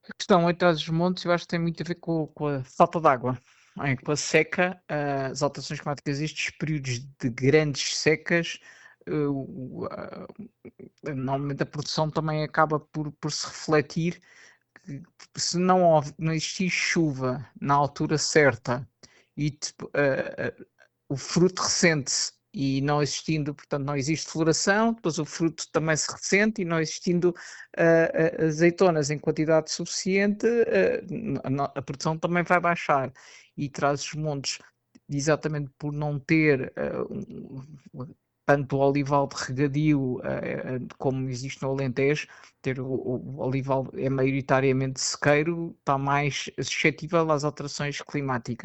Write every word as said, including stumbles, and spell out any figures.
A questão em Trás-os-Montes eu acho que tem muito a ver com com a falta de água, não é, com a seca, ah, as alterações climáticas, estes períodos de grandes secas, eh, o a normalmente a produção também acaba por por se refletir que se não houve não existir chuva na altura certa e depo a a o fruto ressente-se e não existindo, portanto, não existe floração, depois o fruto também se ressente e não existindo, ah, a azeitonas em quantidade suficiente, ah, a no a produção também vai baixar. E Trás-os-Montes, exatamente por não ter, ah, um um tanto olival de regadio, ah, ah, como existe no Alentejo, ter o o o olival é maioritariamente sequeiro, está mais suscetível às alterações climáticas.